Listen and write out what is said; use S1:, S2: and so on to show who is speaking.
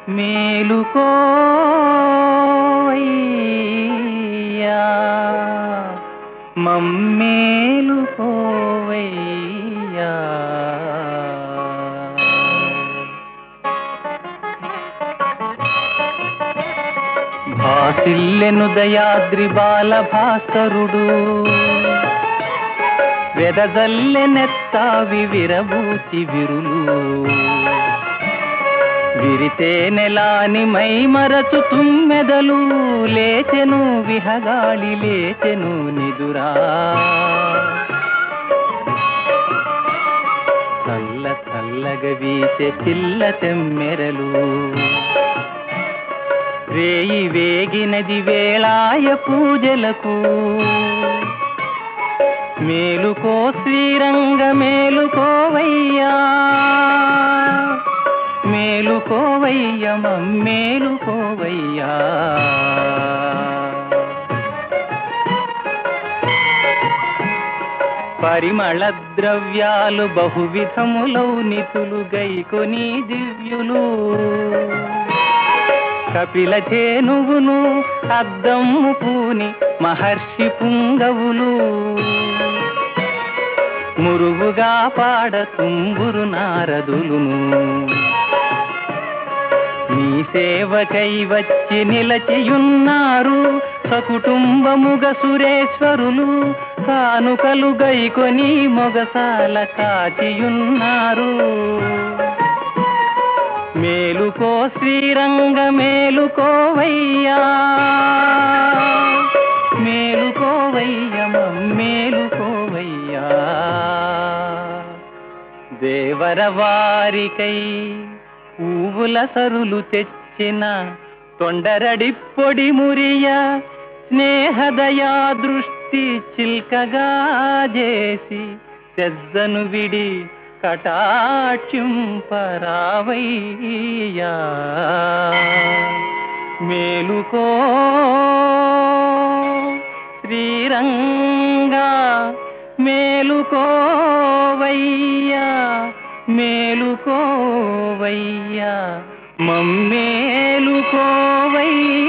S1: మేలుకోవయ్యా మమ్మేలుకోవయ్యా. భాసిల్లెను దయాద్రి బాల భాస్కరుడు, వెదజల్లెనెత్తావి విరబూచి విరులు. విరితే నెలాని మై మరచు తుమ్మెదలు, లేచెను విహగాళి లేచెను నిదురా. చల్ల చల్లగ వీచే చిల్ల తెమ్మెరలు, రేయి వేగినది వేళాయ పూజలకు. మేలుకో శ్రీరంగ మేలుకోవయ్యా, మేలుకోవయ్య మమ్మేలుకోవయ్యా. పరిమళ ద్రవ్యాలు బహువిధములౌ నితులు గైకొని దివ్యులు. కపిల చేనువును అద్దమ్ము పూని మహర్షి పుంగవులు. మురుగుగా పాడ తుంబురు నారదులును. మీ సేవకై వచ్చి నిలచియున్నారు సకుటుంబముగ సురేశ్వరులు. కానుకలు గైకొని మొగసాల కాచియున్నారు. మేలుకో శ్రీరంగ మేలుకోవయ్యా, మేలుకోవయ్య మమ్మేలుకోవయ్యా. దేవరవారికై పూవుల సరులు తెచ్చిన తొండరడి పొడి మురియ. స్నేహదయా దృష్టి చిల్కగా చేసి తెజ్జను విడి కటాక్షింపరావయ్యా. మేలుకో శ్రీరంగా మేలుకోవయ్యా, మేలుకోవయ్యా మమ్మేలుకోవయ్యా.